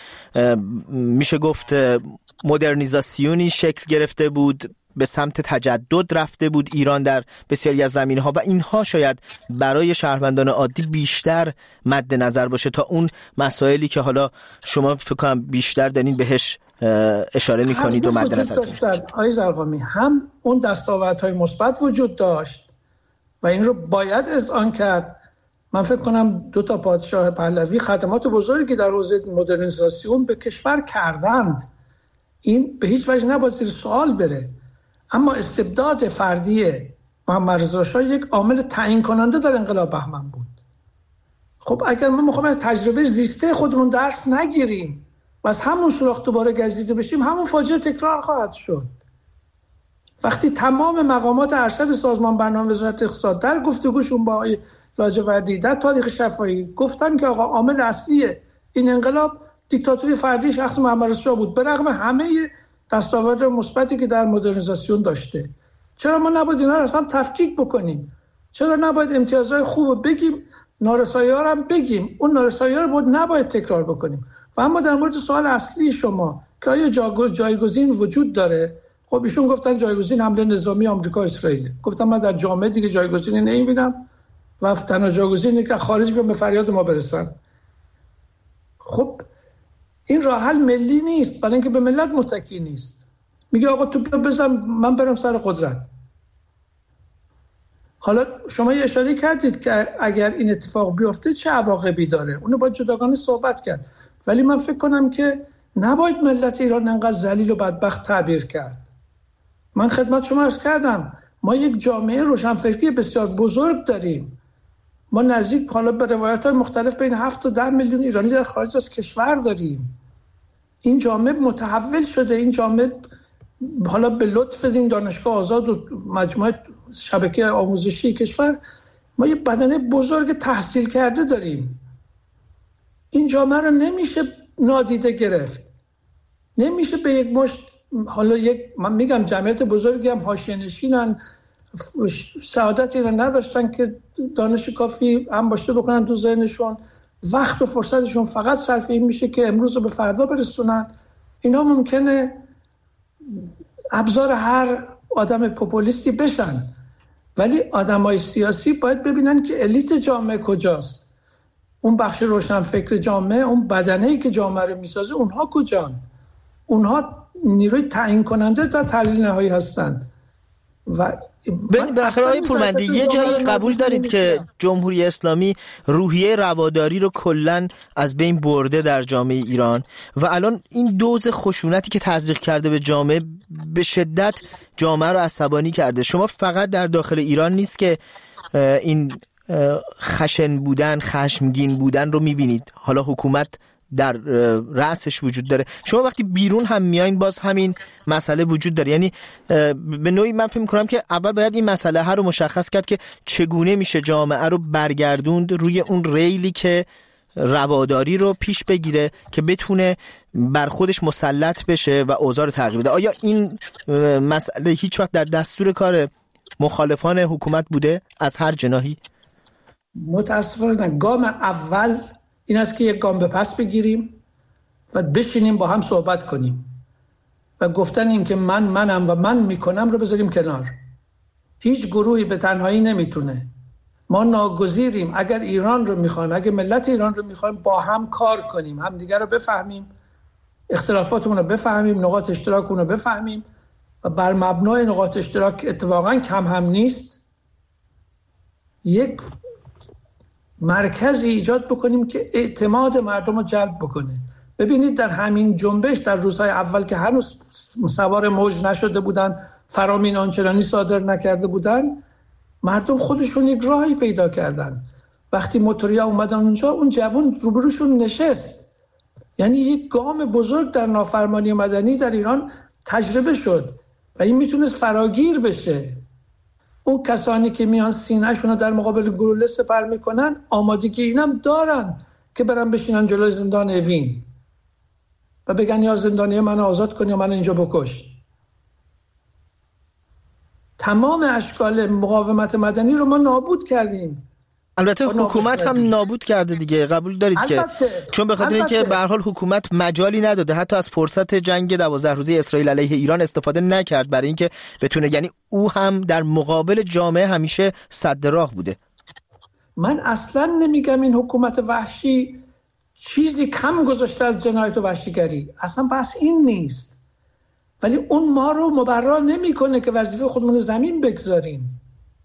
میشه گفت مدرنیزاسیونی شکل گرفته بود، به سمت تجدد رفته بود ایران در بسیاری از زمینه‌ها و اینها شاید برای شهروندان عادی بیشتر مد نظر باشه تا اون مسائلی که حالا شما فکر کنم بیشتر دارین بهش اشاره می‌کنید و مد نظر دارید. آقای زرقامی، هم اون دستاوردهای مثبت وجود داشت و این رو باید اذعان کرد. من فکر کنم دو تا پادشاه پهلوی خدمات بزرگی در حوزه مدرنیزاسیون به کشور کردند، این به هیچ وجه نباید زیر سوال بره. اما استبداد فردی محمد رضا شاه یک عامل تعیین کننده در انقلاب بهمن بود. خب اگر ما میخوایم از تجربه زیسته خودمون درس نگیریم و از همون سوراخ دوباره گزیده بشیم، همون فاجعه تکرار خواهد شد. وقتی تمام مقامات ارشد سازمان برنامه وزارت اقتصاد در گفتگوشون با آقای لاجوردی در تاریخ شفاهی گفتن که آقا عامل اصلی این انقلاب دیکتاتوری فردی شخص محمد رضا شاه بود، به رغم همه دستاورد مثبتی که در مدرنیزاسیون داشته. چرا ما نباید اینا رو اصلا تفکیک بکنیم؟ چرا نباید امتیازهای خوب رو بگیم، نارسایی‌ها رو هم بگیم؟ اون نارسایی‌ها رو بود نباید تکرار بکنیم. و اما در مورد سوال اصلی شما که آیا جایگزین وجود داره، خب ایشون گفتن جایگزین حمله نظامی آمریکا اسرائیل. گفتم من در جامعه دیگه جایگزینی نمی‌بینم و تنها جایگزینی که خارج بیان به فریاد ما برسن. خب این راه حل ملی نیست، برای اینکه به ملت متکی نیست. میگه آقا تو بیا بزن من برم سر قدرت. حالا شما یه اشاره کردید که اگر این اتفاق بیفته چه عواقبی داره، اونو باید جداگانه صحبت کرد. ولی من فکر کنم که نباید ملت ایران انقدر ذلیل و بدبخت تعبیر کرد. من خدمت شما عرض کردم ما یک جامعه روشنفکری بسیار بزرگ داریم. ما نزدیک حالا به روایت‌های مختلف بین هفت تا ده میلیون ایرانی در خارج از کشور داریم. این جامعه متحول شده، این جامعه حالا به لطف این دانشگاه آزاد و مجموعه شبکه آموزشی کشور ما یه بدنه بزرگ تحصیل کرده داریم. این جامعه رو نمیشه نادیده گرفت. نمیشه به یک مشت، حالا یک من میگم جمعیت بزرگی هم حاشیه‌نشینن، سعادتی رو نداشتن که دانش کافی هم باشه بکنن تو ذهنشون، وقت و فرصتشون فقط صرف این میشه که امروز رو به فردا برسونن. اینا ممکنه ابزار هر آدم پوپولیستی بشن، ولی آدمای سیاسی باید ببینن که الیت جامعه کجاست، اون بخش روشنفکر جامعه، اون بدنه‌ای که جامعه رو میسازه، اونها کجان؟ اونها نیروی تعیین کننده در تحلیل نهایی هستند. و بالاخره آقای پورمندی یه جایی قبول دارید که جمهوری اسلامی روحیه رواداری رو کلن از بین برده در جامعه ایران و الان این دوز خشونتی که تزریق کرده به جامعه به شدت جامعه رو عصبانی کرده. شما فقط در داخل ایران نیست که این خشن بودن، خشمگین بودن رو میبینید، حالا حکومت در رأسش وجود داره. شما وقتی بیرون هم میایین باز همین مسئله وجود داره. یعنی به نوعی من فکر می‌کنم که اول باید این مسئله ها رو مشخص کرد که چگونه میشه جامعه رو برگردوند روی اون ریلی که رواداری رو پیش بگیره که بتونه بر خودش مسلط بشه و اوضاع رو تغییر بده. آیا این مسئله هیچ وقت در دستور کار مخالفان حکومت بوده از هر جناحی؟ متاسفانه گام اول این است که یک گام به پس بگیریم و بشینیم با هم صحبت کنیم و گفتن این که من منم و من میکنم رو بذاریم کنار. هیچ گروهی به تنهایی نمیتونه. ما ناگزیریم اگر ایران رو میخوایم، اگر ملت ایران رو میخوایم، با هم کار کنیم، هم دیگر رو بفهمیم، اختلافاتمون رو بفهمیم، نقاط اشتراکمون رو بفهمیم و بر مبنای نقاط اشتراک اتفاقا کم هم نیست یک مرکزی ایجاد بکنیم که اعتماد مردم رو جلب بکنه. ببینید در همین جنبش در روزهای اول که هنوز سوار موج نشده بودن، فرامین آنچنانی صادر نکرده بودن، مردم خودشون یک راهی پیدا کردن. وقتی موتوریا اومدن اونجا، اون جوان روبروشون نشست یعنی یک گام بزرگ در نافرمانی مدنی در ایران تجربه شد و این میتونست فراگیر بشه. اون کسانی که میان سینه‌شون رو در مقابل گلوله سپر میکنن آمادگی اینم دارن که برن بشینن جلوی زندان اوین و بگن یا زندانی من آزاد کن یا من اینجا بکش. تمام اشکال مقاومت مدنی رو ما نابود کردیم. البته حکومت هم نابود کرده دیگه، قبول دارید که چون به خاطر اینکه به هر حال حکومت مجالی نداده، حتی از فرصت جنگ دوازده روزه اسرائیل علیه ایران استفاده نکرد برای اینکه بتونه، یعنی او هم در مقابل جامعه همیشه سد راه بوده. من اصلا نمیگم این حکومت وحشی چیزی کم گذاشته از جنایت و وحشیگری، اصلا بحث این نیست، ولی اون ما رو مبرر نمیکنه که وظیفه خودمون زمین بگذاریم.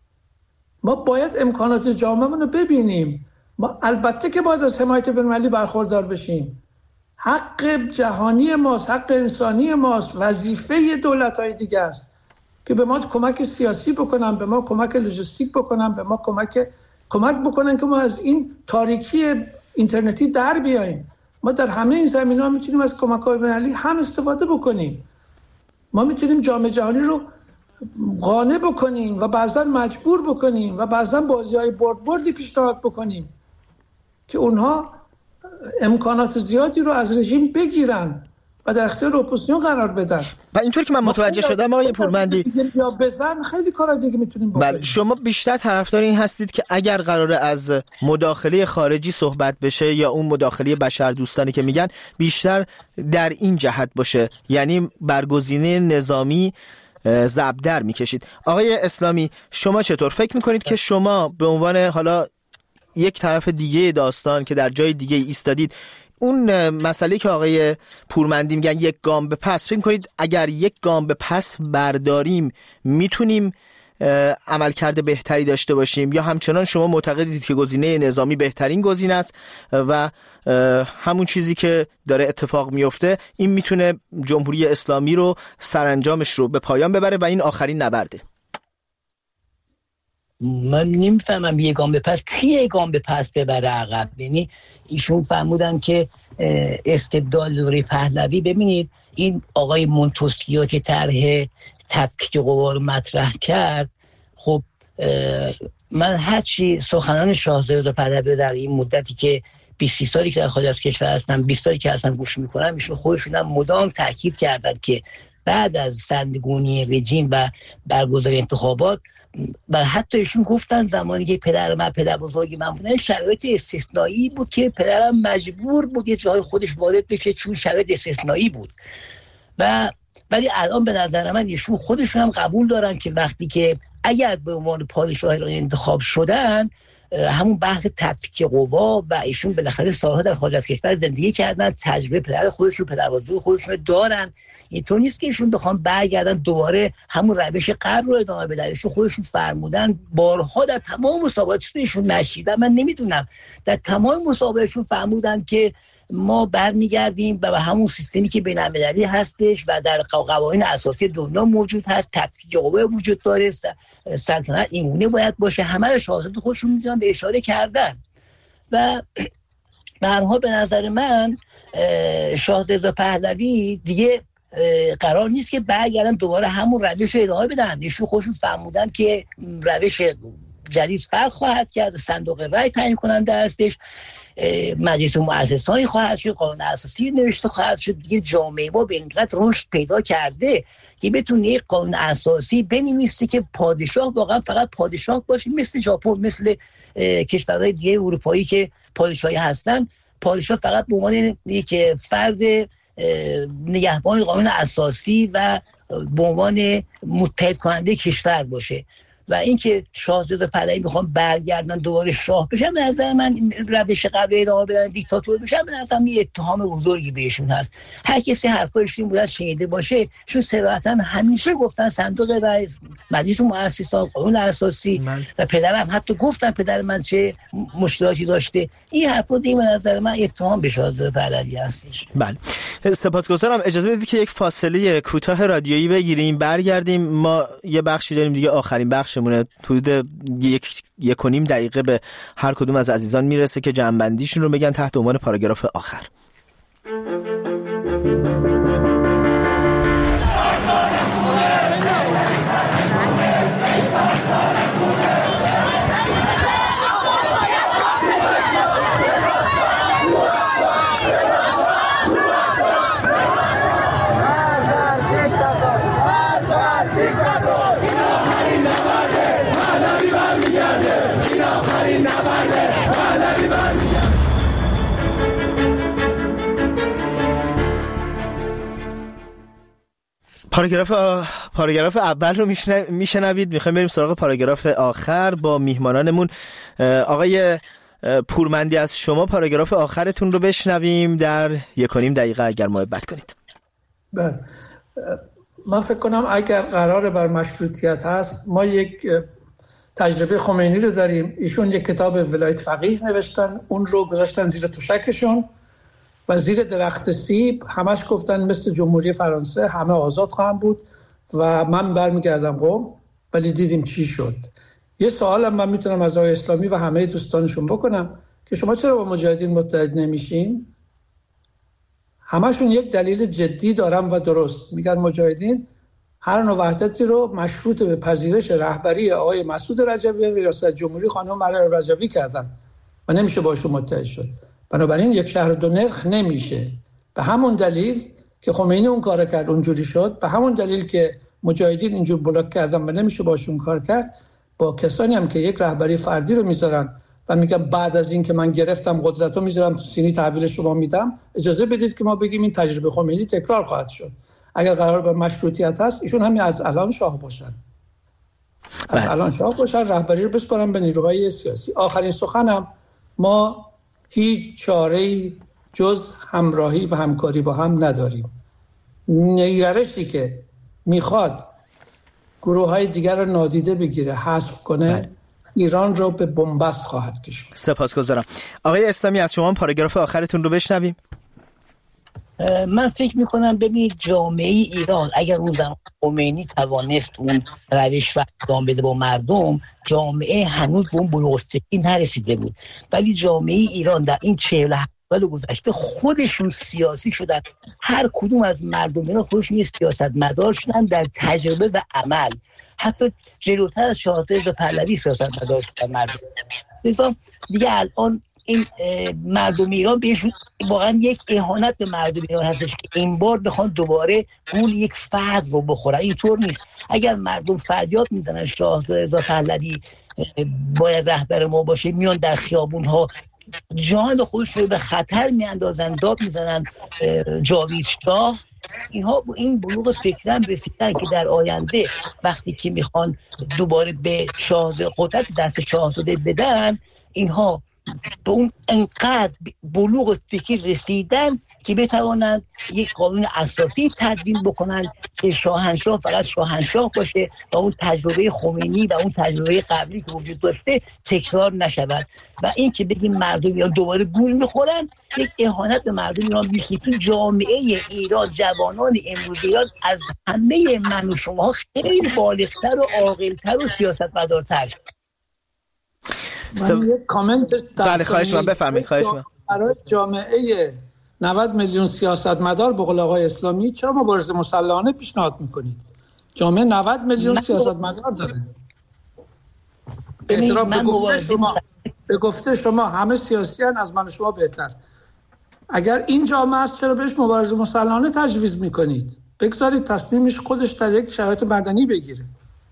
ما باید امکانات جامعه‌مون رو ببینیم. ما البته که باید از حمایت بین‌المللی برخوردار بشیم. حق جهانی ماست، حق انسانی ماست، وظیفه دولت‌های دیگه است که به ما کمک سیاسی بکنن، به ما کمک لوجستیک بکنن، به ما کمک کمک بکنن که ما از این تاریکی اینترنتی در بیاییم. ما در همه این زمینه‌ها میتونیم از کمک‌های بین‌المللی هم استفاده بکنیم. ما میتونیم جامعه جهانی رو قانع بکنیم و بعضا مجبور بکنیم و بعضا بازی‌های برد بردی پیشنهاد بکنیم که اونها امکانات زیادی رو از رژیم بگیرن و در اختیار اپوزیسیون قرار بدن. و اینطور که من متوجه شدم آقای پورمندی، یا بزن خیلی کارا دیگه میتونیم بکنیم. بله، شما بیشتر طرفدار این هستید که اگر قراره از مداخله خارجی صحبت بشه یا اون مداخله بشردوستانی که میگن بیشتر در این جهت باشه، یعنی برگزینه نظامی زبدر میکشید. آقای اسلامی، شما چطور فکر میکنید که شما به عنوان حالا یک طرف دیگه داستان که در جای دیگه ایستادید، اون مسئله که آقای پورمندی میگن یک گام به پس، فکر میکنید اگر یک گام به پس برداریم میتونیم عملکرد بهتری داشته باشیم، یا همچنان شما معتقدید که گزینه نظامی بهترین گزینه است و همون چیزی که داره اتفاق میفته این میتونه جمهوری اسلامی رو سرانجامش رو به پایان ببره و این آخرین نبرده؟ من نمیفهمم یه گام به پس، کی یه گام به پس ببره عقب؟ یعنی ایشون فرمودن که استبداد دوره پهلوی. ببینید این آقای مونتسکیو که طرح تفکیک قوا رو مطرح کرد، خب من هرچی سخنان شاهزاده رضا پهلوی در این مدتی که بیست سالی که در خارج از کشور هستم، بیست سالی که اصلا گوش میکنم، ایشون خودشون هم مدام تاکید کردن که بعد از سرنگونی رژیم و برگزاری انتخابات، و حتی ایشون گفتن زمانی که پدر من پدر بزرگی من بودن شرایط استثنایی بود که پدرم مجبور بود یه جای خودش وارد بشه چون شرایط استثنایی بود. و ولی الان به نظر من ایشون خودشون هم قبول دارن که وقتی که اگر به عنوان پادشاه ایران انتخاب شدن، همون بحث تفکیک قوا و ایشون بالاخره سالها در خارج از کشور زندگی کردن، تجربه پدر خودشون پدر بزرگ خودشون دارن، اینطور نیست که ایشون بخوام برگردن دوباره همون روش قبل رو ادامه بدن. ایشون خودشون فرمودن بارها در تمام مسابقاتشون، ایشون نشیدن، من نمیدونم، در تمام مسابقاتشون فرمودن که ما برمیگردیم و به همون سیستمی که بین‌المللی هستش و در قوانین اساسی دنیا موجود هست، تفکیک قوا وجود داره، سلطنت اینگونه باید باشه. همه رو شاهزاده خودشون میتونن به اشاره کردن و به هر حال به نظر من شاهزاده پهلوی دیگه قرار نیست که برگردن دوباره همون روش رو ادامه بدن. ایشون خودشون فهمودن که روش جدید فرق خواهد کرد، صندوق رای تعیین کننده هستش، مجلس مؤسسانی خواهد شد، قانون اساسی نوشته خواهد شد. دیگه جامعه ما به اینقدر رشد پیدا کرده که بتونه یک قانون اساسی بنویسه که پادشاه واقعا فقط پادشاه باشه، مثل ژاپن، مثل کشورهای دیگه اروپایی که پادشاهی هستن، پادشاه فقط به عنوان یک فرد نگهبان قانون اساسی و به عنوان متحد کننده کشور باشه. و اینکه شاهزاده پهلوی میخوام برگردن دوباره شاه بشن، به نظر من روش قبل ادامه بدن دیکتاتور بشن، به نظر من یه اتهام بزرگی بهشون هست. هر کسی حرفایشون باید شنیده باشه، چون صراحتا همیشه گفتن صندوق رای، مجلس مؤسسان، قانون اساسی من. و پدرم حتی گفتن پدر من چه مشکلاتی داشته. این حرفا دیگه به نظر من اتهام به شاهزاده پهلوی هستش. بله، سپاسگزارم. اجازه بدید که یک فاصله کوتاه رادیویی بگیریم، برگردیم. ما یه بخشی داریم دیگه، آخرین بخش مونه، حدود یک یک و نیم دقیقه به هر کدوم از عزیزان میرسه که جمع‌بندیشون رو بگن تحت عنوان پاراگراف آخر. پاراگراف آ... پاراگراف اول رو میشنوید. میخوایم بریم سراغ پاراگراف آخر با میهمانانمون. آقای پورمندی، از شما پاراگراف آخرتون رو بشنویم در یک و نیم دقیقه اگر محبت کنید. بله، من فکر کنم اگر قرار بر مشروطیت هست، ما یک تجربه خمینی رو داریم. ایشون یک کتاب ولایت فقیه نوشتن، اون رو گذاشتن زیر تشکشون و زیر درخت سیب همش گفتن مثل جمهوری فرانسه همه آزاد خواهم بود و من برمیگردم قم. ولی دیدیم چی شد. یه سوالم من میتونم از آقای اسلامی و همه دوستانشون بکنم که شما چرا با مجاهدین متحد نمیشین؟ همشون یک دلیل جدی دارن و درست میگن مجاهدین هر نوع وحدتی رو مشروط به پذیرش رهبری آقای مسعود رجبی و ریاست جمهوری خانم مریم رجبی کردن و نمیشه باشون متحد شد. بنابراین یک شهر دو نرخ نمیشه. به همون دلیل که خمینی اون کار کرد اونجوری شد، به همون دلیل که مجاهدین اینجور بلاک کردن و نمیشه باشون کار کرد، با کسانی هم که یک رهبری فردی رو میذارن و میگن بعد از این که من گرفتم قدرت رو میذارم تو سینی تحویل شما میدم، اجازه بدید که ما بگیم این تجربه خمینی تکرار خواهد شد. اگر قرار به مشروطیت هست، ایشون همین از الان شاه باشن، از الان شاه باشن، رهبری رو بسپارن به نیروهای سیاسی. آخرین سخنم، ما هیچ چاره‌ای جز همراهی و همکاری با هم نداریم. نیرشی که میخواد گروه‌های دیگر رو نادیده بگیره، حذف کنه، بله، ایران رو به بنبست خواهد کشید. سپاسگزارم. آقای اسلامی، از شما پاراگراف آخرتون رو بشنویم. من فکر میکنم ببینید جامعه ایران اگر اون زمان خمینی توانست اون روش رو ادامه بده با مردم، جامعه هنوز به اون بلوغ الفکری نرسیده بود. ولی جامعه ایران در این چهل و هفت سال گذشته خودشون سیاسی شدن. هر کدوم از مردم ایران خودشون یه سیاستمدار شدن در تجربه و عمل. حتی جلوتر از شاهزاده رضا پهلوی سیاستمدار شدن مردم. لذا دیگه الان این مردم ایران بهشون واقعا یک اهانت به مردم ایران هستش که این بار بخوان دوباره اون یک فرد رو بخورن. اینطور نیست. اگر مردم فریاد میزنن شاهزاده رضا پهلوی باید رهبر ما باشه، میان در خیابون ها جان خودش رو به خطر میاندازن، داد میزنن جاوید شاه، اینها این بلوغ فکرن رسیدن که در آینده وقتی که میخوان دوباره به شاهزاده قدرت دست شاهزاده بدن، اینها به اون انقدر بلوغ فکری رسیدن که بتوانند یک قانون اساسی تدوین بکنن که شاهنشاه فقط شاهنشاه باشه و اون تجربه خمینی و اون تجربه قبلی که وجود داشته تکرار نشود. و این که بگیم مردم ایران دوباره گول میخورن، یک اهانت به مردم ایران میشه. تو جامعه ایران جوانان امروز ایران از همه من و شما خیلی بالغتر و عاقلتر و سیاستمدارتر. من یک کامنت بله خواهش من بفرمایید. خواهش من برای جامعه نود میلیون سیاستمدار به قول آقای اسلامی چرا مبارزه مسلحانه پیشنهاد میکنید؟ جامعه نود میلیون سیاستمدار داره. اعتراف به گفته شما به گفته شما همه سیاسیان از من و شما بهتر. اگر این جامعه است چرا بهش مبارزه مسلحانه تجویز میکنید؟ بگذارید تصمیمش خودش در یک شرایط مدنی بگیره.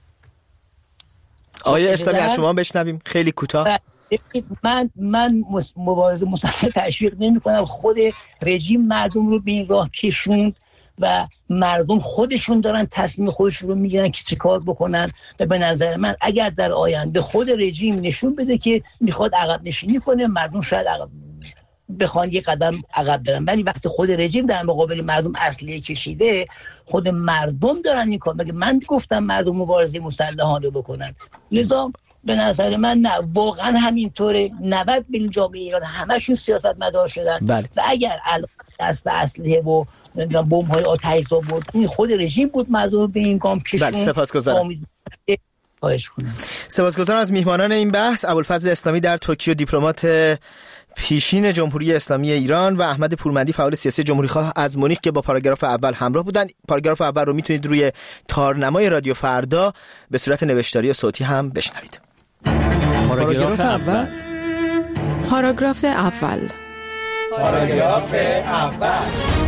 آقای اسلامی از شما بشنویم خیلی کوتاه. من من مبارزه مسلحانه تشویق نمی‌کنم. خود رژیم مردم رو به این راه کشوند و مردم خودشون دارن تصمیم خودشون رو میگیرن که چه کار بکنن. و به نظر من اگر در آینده خود رژیم نشون بده که میخواد عقب نشینی کنه، مردم شاید عقب بخوان یک قدم عقب برن. ولی وقتی خود رژیم در مقابل مردم اسلحه کشیده، خود مردم دارن این کار. مگه من گفتم مردم مبارزه مسلحانه بکنن؟ لذا به نظر من نه، واقعا همینطوره. نود میلیون جامعه ایران همشون سیاستمدار شدن. بله. و اگر دست به اسلحه و بمب‌های آتش‌زا بود، این خود رژیم بود مردم به این گام کشوند. بله سپاسگزارم. سپاسگزارم از میهمانان این بحث. ابوالفضل اسلامی در توکیو، دیپلمات پیشین جمهوری اسلامی ایران و احمد پورمندی فعال سیاسی جمهوری‌خواه از مونیخ که با پاراگراف اول همراه بودن. پاراگراف اول رو میتونید روی تارنمای رادیو فردا به صورت نوشتاری و صوتی هم بشنوید. پاراگراف اول پاراگراف اول پاراگراف اول